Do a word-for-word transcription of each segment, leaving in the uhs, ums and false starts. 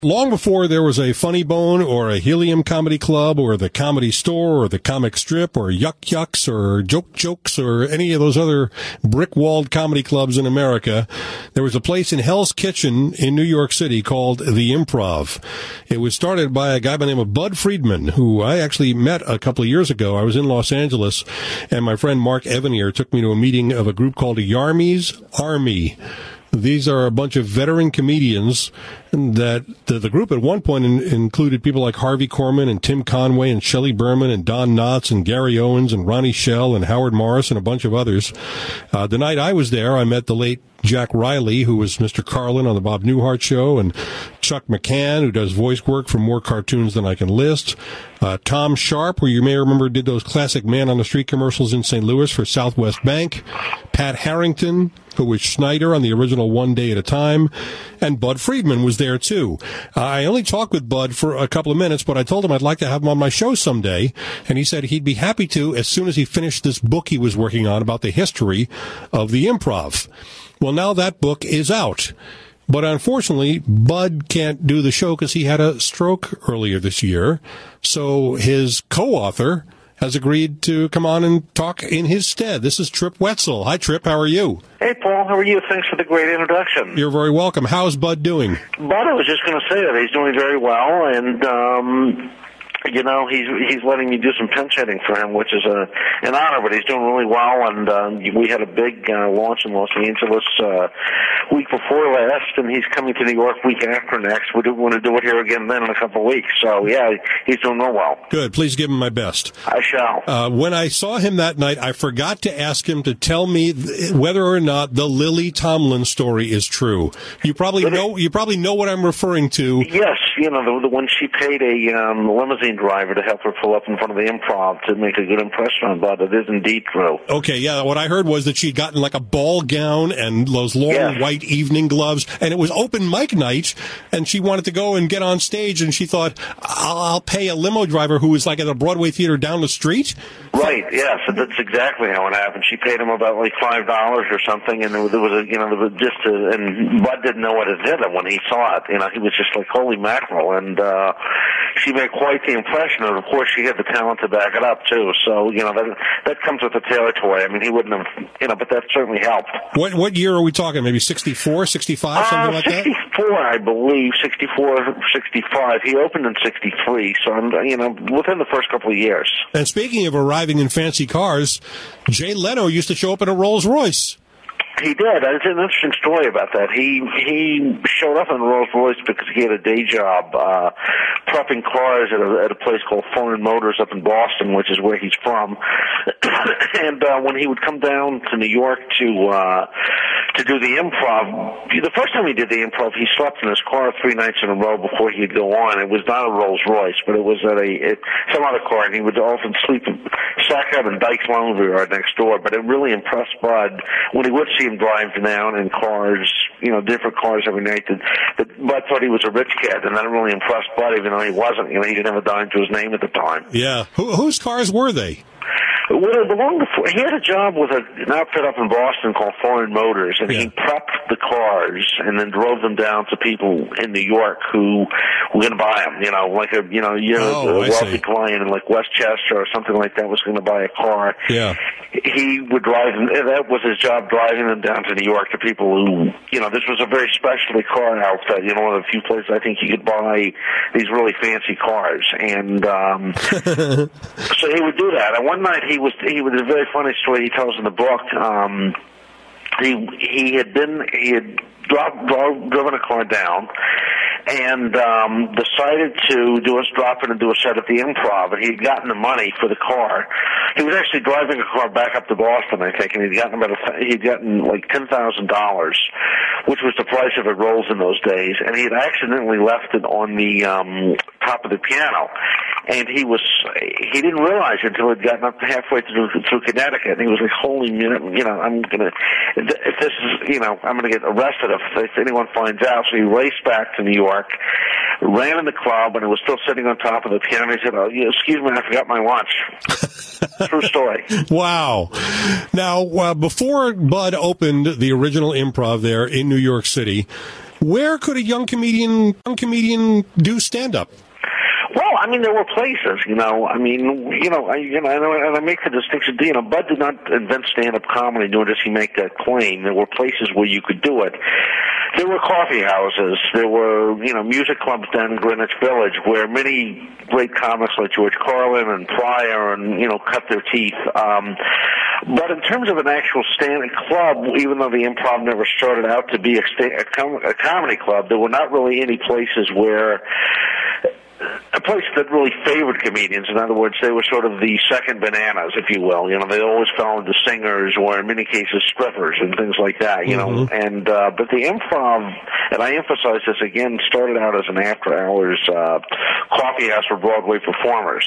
Long before there was a Funny Bone or a Helium Comedy Club or the Comedy Store or the Comic Strip or Yuck Yucks or Joke Jokes or any of those other brick-walled comedy clubs in America, there was a place in Hell's Kitchen in New York City called The Improv. It was started by a guy by the name of Bud Friedman, who I actually met a couple of years ago. I was in Los Angeles, and my friend Mark Evanier took me to a meeting of a group called Yarmy's Army. These are a bunch of veteran comedians that the, the group at one point in, included people like Harvey Korman and Tim Conway and Shelley Berman and Don Knotts and Gary Owens and Ronnie Schell and Howard Morris and a bunch of others. Uh, the night I was there, I met the late Jack Riley, who was Mister Carlin on the Bob Newhart Show, and Chuck McCann, who does voice work for more cartoons than I can list. Uh, Tom Sharp, who you may remember did those classic Man on the Street commercials in Saint Louis for Southwest Bank. Pat Harrington, who was Schneider on the original One Day at a Time. And Bud Friedman was there, too. Uh, I only talked with Bud for a couple of minutes, but I told him I'd like to have him on my show someday. And he said he'd be happy to as soon as he finished this book he was working on about the history of the improv. Well, now that book is out. But unfortunately, Bud can't do the show because he had a stroke earlier this year. So his co-author has agreed to come on and talk in his stead. This is Trip Wetzel. Hi, Trip. How are you? Hey, Paul. How are you? Thanks for the great introduction. You're very welcome. How's Bud doing? Bud, I was just going to say that he's doing very well, and um, you know, he's he's letting me do some pinch hitting for him, which is a an honor. But he's doing really well, and um, we had a big uh, launch in Los Angeles uh, week before last, and he's coming to New York week after next. We do want to do it here again then in a couple of weeks. So yeah, he's doing real well. Good. Please give him my best. I shall. Uh, when I saw him that night, I forgot to ask him to tell me th- whether or not the Lily Tomlin story is true. You probably Lily? know. You probably know what I'm referring to. Yes, you know the, the when she paid a um, limousine driver to help her pull up in front of the Improv to make a good impression on Bud. It is indeed true. Okay, yeah. What I heard was that she'd gotten like a ball gown and those long yes. white evening gloves, and it was open mic night, and she wanted to go and get on stage, and she thought, I'll, I'll pay a limo driver who was like at a Broadway theater down the street. Right, yes, that's exactly how it happened. She paid him about like five dollars or something, and there was, there was a, you know, there was just a, and Bud didn't know what it did, and when he saw it, you know, he was just like, holy mackerel, and uh, she made quite the impression, and of course she had the talent to back it up, too, so, you know, that that comes with the territory. I mean, he wouldn't have, you know, but that certainly helped. What what year are we talking? Maybe sixty-four, sixty-five, something uh, like that? sixty-four, I believe, sixty-four, sixty-five. He opened in sixty-three, so, I'm, you know, within the first couple of years. And speaking of arriving in fancy cars, Jay Leno used to show up in a Rolls Royce. He did. It's an interesting story about that. He he showed up in a Rolls Royce because he had a day job uh, prepping cars at a, at a place called Foreign Motors up in Boston, which is where he's from. And uh, when he would come down to New York to uh, to do the Improv, the first time he did the Improv, he slept in his car three nights in a row before he'd go on. It was not a Rolls Royce, but it was at a it, some other car, and he would often sleep sack out in Dyke's Laundry Yard next door. But it really impressed Bud when he would see him drive down in cars, you know, different cars every night. That, that Bud thought he was a rich kid, and that really impressed Bud, even though he wasn't. You know, he didn't have a dime to his name at the time. Yeah. Who, whose cars were they? Well, it belonged to, he had a job with a, an outfit up in Boston called Foreign Motors, and yeah. he prepped the cars and then drove them down to people in New York who were going to buy them. You know, like a you know, you know, oh, a wealthy client in like Westchester or something like that was going to buy a car. Yeah, he would drive them. That was his job, driving them down to New York to people who, you know, this was a very specialty car outfit. You know, one of the few places I think you could buy these really fancy cars, and um, so he would do that. And one night he was he was a very funny story he tells in the book. Um, he he had been he had dropped, drove, driven a car down and um, decided to do a drop in and do a set at the Improv, and he'd gotten the money for the car. He was actually driving a car back up to Boston, I think, and he'd gotten about a, he'd gotten like ten thousand dollars, which was the price of a Rolls in those days, and he had accidentally left it on the um, top of the piano. And he was, he didn't realize it until he'd gotten up halfway through, through Connecticut. And he was like, holy minute, you know, I'm going to, if this is, you know, I'm going to get arrested if, if anyone finds out. So he raced back to New York, ran in the club, and it was still sitting on top of the piano. He said, oh, excuse me, I forgot my watch. True story. Wow. Now, uh, before Bud opened the original Improv there in New York City, Where could a young comedian, young comedian do stand-up? Well, I mean, there were places, you know. I mean, you know, I, you know, and I make the distinction. You know, Bud did not invent stand-up comedy, nor does he make that claim. There were places where you could do it. There were coffee houses. There were, you know, music clubs down in Greenwich Village where many great comics like George Carlin and Pryor and, you know, cut their teeth. Um, but in terms of an actual stand-up club, even though the Improv never started out to be a, sta- a, com- a comedy club, there were not really any places where a place that really favored comedians. In other words, they were sort of the second bananas, if you will. You know, they always fell into singers or, in many cases, strippers and things like that. You mm-hmm. know, and uh, but the Improv, and I emphasize this again, started out as an after-hours uh, coffee house for Broadway performers.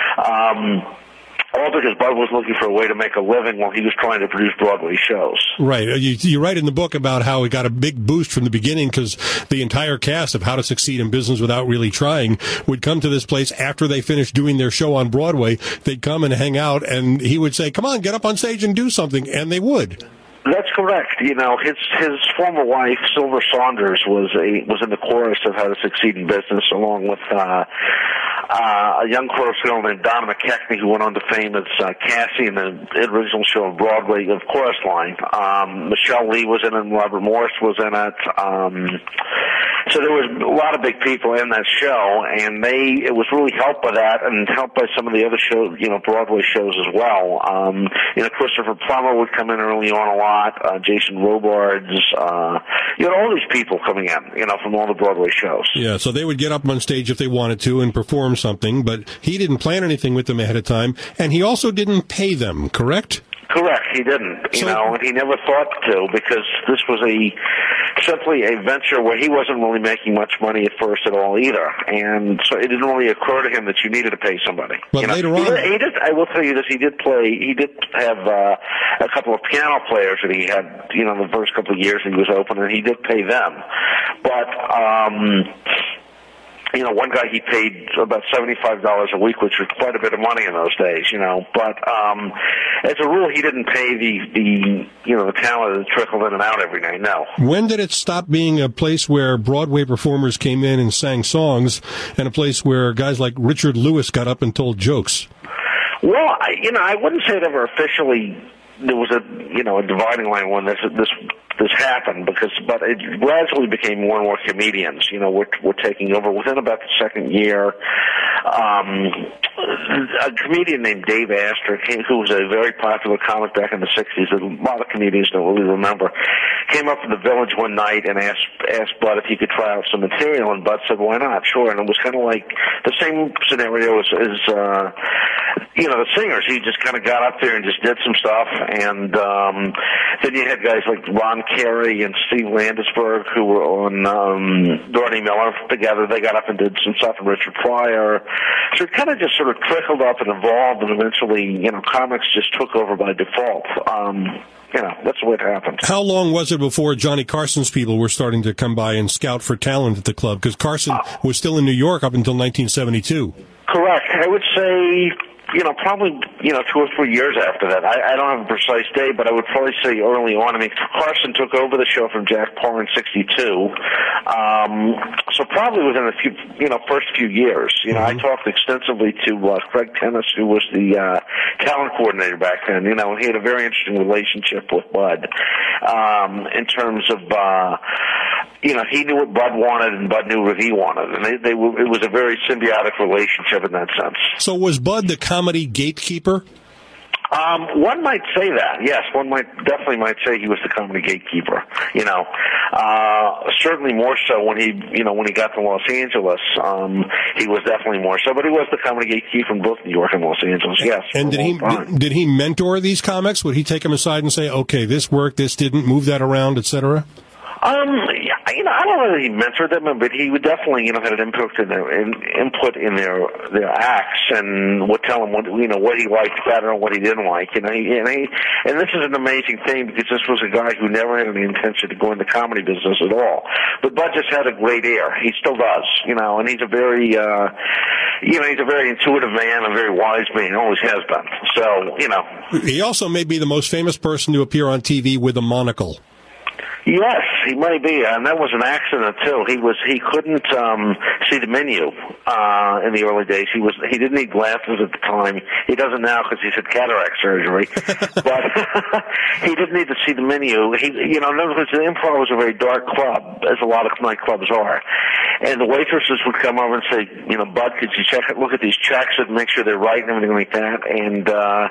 Um, All because Bud was looking for a way to make a living while he was trying to produce Broadway shows. Right. You, you write in the book about how he got a big boost from the beginning because the entire cast of How to Succeed in Business Without Really Trying would come to this place after they finished doing their show on Broadway. They'd come and hang out, and he would say, come on, get up on stage and do something, and they would. That's correct. You know, his his former wife, Silver Saunders, was a was in the chorus of How to Succeed in Business, along with uh, uh, a young chorus girl named Donna McKechnie, who went on to fame as uh, Cassie in the original show of Broadway of Chorus Line. Um, Michelle Lee was in it, and Robert Morris was in it. Um, so there was a lot of big people in that show, and they it was really helped by that, and helped by some of the other shows, you know, Broadway shows as well. Um, you know, Christopher Plummer would come in early on a lot. Uh, Jason Robards, uh, you know, all these people coming in, you know, from all the Broadway shows. Yeah, so they would get up on stage if they wanted to and perform something, but he didn't plan anything with them ahead of time, and he also didn't pay them, correct? Correct, he didn't, you so, know, and he never thought to, because this was a simply a venture where he wasn't really making much money at first at all either, and so it didn't really occur to him that you needed to pay somebody. But you know? later on, he did, he did, I will tell you this: he did play. He did have uh, a couple of piano players that he had, you know, the first couple of years he was open, and he did pay them, but. um You know, one guy he paid about seventy-five dollars a week, which was quite a bit of money in those days, you know. But um, as a rule, he didn't pay the, the, you know, the talent that trickled in and out every night, no. When did it stop being a place where Broadway performers came in and sang songs and a place where guys like Richard Lewis got up and told jokes? Well, I, you know, I wouldn't say it ever officially... There was a, you know, a dividing line when this this this happened, because, but it gradually became more and more comedians. You know, were were taking over within about the second year. Um, a comedian named Dave Astor, who was a very popular comic back in the sixties, that a lot of comedians don't really remember, came up to the Village one night and asked asked Bud if he could try out some material, and Bud said, "Why not? Sure." And it was kind of like the same scenario as, as uh, you know, the singers. He just kind of got up there and just did some stuff. And um, then you had guys like Ron Carey and Steve Landesberg, who were on um, Dorothy Miller together. They got up and did some stuff, and Richard Pryor. So it kind of just sort of trickled up and evolved, and eventually, you know, comics just took over by default. Um, you know, that's the way it happened. How long was it before Johnny Carson's people were starting to come by and scout for talent at the club? Because Carson uh, was still in New York up until nineteen seventy-two. Correct. I would say... You know, probably, you know, two or three years after that. I, I don't have a precise date, but I would probably say early on. I mean, Carson took over the show from Jack Paar in sixty-two. Um, so probably within a few, you know, first few years. You know, mm-hmm. I talked extensively to uh, Craig Tennis, who was the uh, talent coordinator back then, you know, and he had a very interesting relationship with Bud um, in terms of, uh, you know, he knew what Bud wanted and Bud knew what he wanted. And they, they were, it was a very symbiotic relationship in that sense. So was Bud the comedy gatekeeper? Um, one might say that, yes. One might definitely might say he was the comedy gatekeeper. You know, uh, certainly more so when he, you know, when he got to Los Angeles, um, he was definitely more so. But he was the comedy gatekeeper in both New York and Los Angeles. Yes. And did he did, did he mentor these comics? Would he take them aside and say, "Okay, this worked, this didn't, move that around, et cetera" Um, you know, I don't know that he mentored them, but he would definitely, you know, had an input in their in, input in their their acts, and would tell them what, you know, what he liked better and what he didn't like. You know, he, and he, and this is an amazing thing, because this was a guy who never had any intention to go into the comedy business at all. But Bud just had a great ear. He still does, you know, and he's a very, uh, you know, he's a very intuitive man, a very wise man. Always has been. So, you know, he also may be the most famous person to appear on T V with a monocle. Yes, he may be, and that was an accident too. He was he couldn't um, see the menu uh, in the early days. He was he didn't need glasses at the time. He doesn't now because he's had cataract surgery. But he didn't need to see the menu. He, you know, because the Improv was a very dark club, as a lot of nightclubs are. And the waitresses would come over and say, you know, Bud, could you check it, look at these checks and make sure they're right and everything like that. And uh,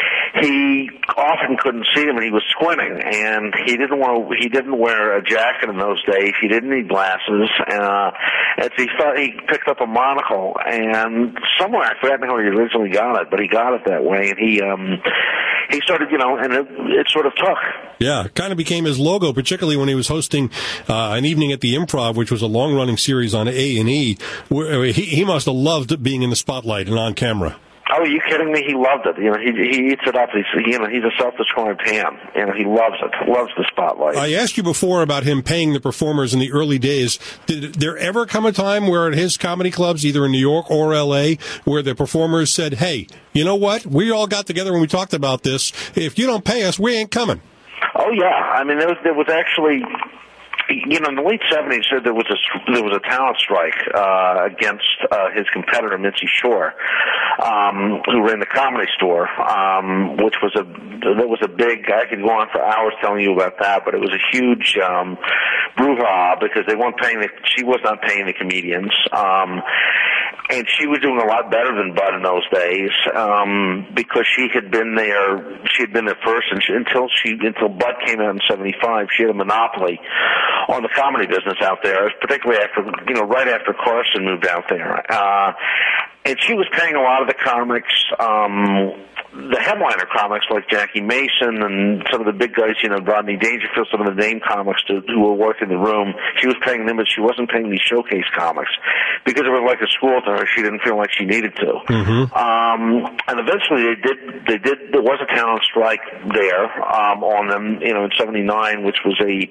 he often couldn't see them, and he was squinting, and he didn't want to. He didn't wear a jacket in those days. He didn't need glasses. Uh, and he thought he picked up a monocle, and somewhere I forgot how he originally got it, but he got it that way, and he um, he started, you know, and it, it sort of took. Yeah, kind of became his logo, particularly when he was hosting uh, an evening at the Improv, which was a long-running series on A and E. Where he, he must have loved being in the spotlight and on camera. Oh, are you kidding me? He loved it. You know, he he eats it up. He's you know he's a self-described ham. You know, he loves it. Loves the spotlight. I asked you before about him paying the performers in the early days. Did there ever come a time where at his comedy clubs, either in New York or L A, where the performers said, "Hey, you know what? We all got together and we talked about this. If you don't pay us, we ain't coming." Oh yeah, I mean there was there was actually. You know, in the late seventies, there was a there was a talent strike uh, against uh, his competitor Mitzi Shore, um, who ran the Comedy Store, um, which was a that was a big. I could go on for hours telling you about that, but it was a huge um, brouhaha because they weren't paying the. She was not paying the comedians. Um, And she was doing a lot better than Bud in those days um, because she had been there. She had been there first, and she, until she until Bud came out in seventy-five, she had a monopoly on the comedy business out there, particularly after you know right after Carson moved out there. Uh, and she was paying a lot of the comics. Um, the headliner comics like Jackie Mason and some of the big guys, you know, Rodney Dangerfield, some of the name comics to, who were working the room, she was paying them, but she wasn't paying these showcase comics because it was like a school to her. She didn't feel like she needed to. Mm-hmm. Um, and eventually they did, they did, there was a talent strike there, um, on them, you know, in seventy-nine, which was a,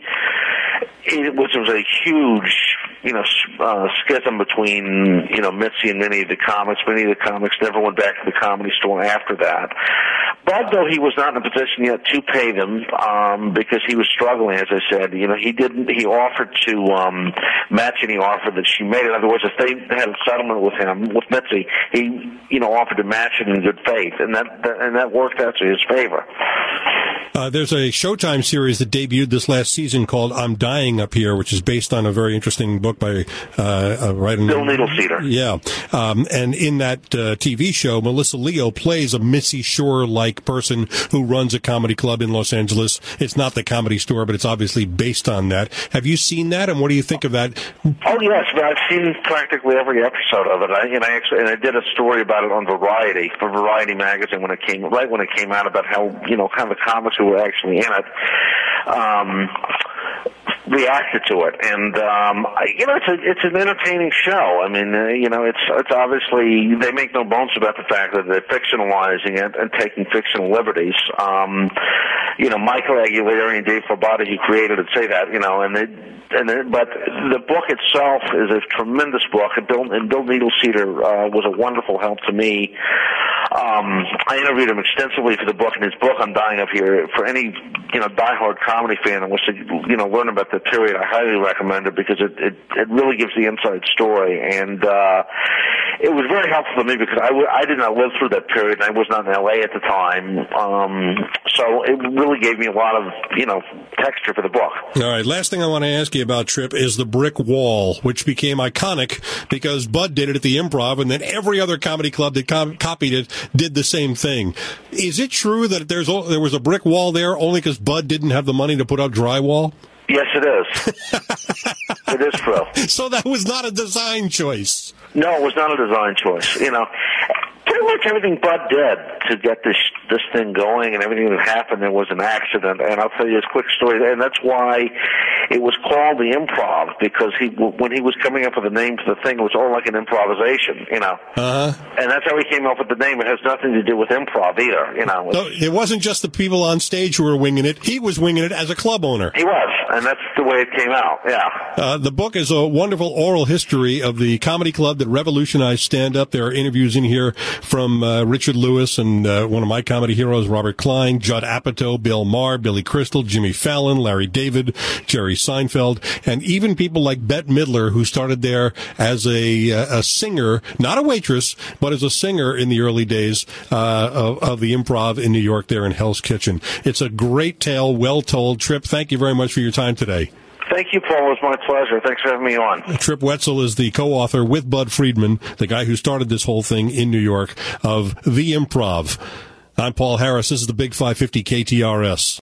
it, which was a huge, you know, uh, schism between, you know, Mitzi and many of the comics. Many of the comics never went back to the Comedy Store after that. Bud, though, he was not in a position yet to pay them, um, because he was struggling, as I said. You know, he didn't, he offered to, um, match any offer that she made. In other words, if they had a settlement with him, with Mitzi, he, you know, offered to match it in good faith. And that, that and that worked out to his favor. Uh, there's a Showtime series that debuted this last season called I'm Dying Up Here, which is based on a very interesting book by uh, a writer Bill Needleceder. Yeah. Um, and in that uh, T V show, Melissa Leo plays a Mitzi Shore-like person who runs a comedy club in Los Angeles. It's not the Comedy Store, but it's obviously based on that. Have you seen that, and what do you think of that? Oh, yes. I've seen practically every episode of it. I, and, I actually, and I did a story about it on Variety, for Variety magazine, when it came, right when it came out, about how, you know, kind of the comics who were actually in it um, reacted to it, and um, you know, it's a, it's an entertaining show. I mean, uh, you know, it's it's obviously they make no bones about the fact that they're fictionalizing it and taking fictional liberties. Um, you know, Michael Aguilera and Dave Fabata, who created it, say that. You know, and they, and they, but the book itself is a tremendous book, and Bill, and Bill Needleceder uh, was a wonderful help to me. Um, I interviewed him extensively for the book, and his book, I'm Dying Up Here, for any, you know, diehard comedy fan that wants to, you know, learn about the period, I highly recommend it because it, it, it really gives the inside story. And, uh, it was very helpful to me because I, w- I did not live through that period, and I was not in L A at the time. Um, so it really gave me a lot of, you know, texture for the book. All right. Last thing I want to ask you about, Trip, is the brick wall, which became iconic because Bud did it at the Improv, and then every other comedy club that com- copied it did the same thing. Is it true that there's there was a brick wall there only because Bud didn't have the money to put up drywall? Yes, it is. It is true. So that was not a design choice. No, it was not a design choice. You know, pretty much everything Bud did to get this this thing going and everything that happened, there was an accident. And I'll tell you this quick story, and that's why it was called the Improv, because he when he was coming up with the name for the thing, it was all like an improvisation, you know. Uh-huh. And that's how he came up with the name. It has nothing to do with improv either, you know. So it wasn't just the people on stage who were winging it. He was winging it as a club owner. He was, and that's the way it came out, yeah. Uh, the book is a wonderful oral history of the comedy club that revolutionized stand-up. There are interviews in here from from uh, Richard Lewis and uh, one of my comedy heroes, Robert Klein, Judd Apatow, Bill Maher, Billy Crystal, Jimmy Fallon, Larry David, Jerry Seinfeld, and even people like Bette Midler, who started there as a, a singer, not a waitress, but as a singer in the early days uh, of, of the Improv in New York there in Hell's Kitchen. It's a great tale, well-told. Trip, thank you very much for your time today. Thank you, Paul. It was my pleasure. Thanks for having me on. Trip Wetzel is the co-author with Bud Friedman, the guy who started this whole thing in New York, of The Improv. I'm Paul Harris. This is the Big five fifty K T R S.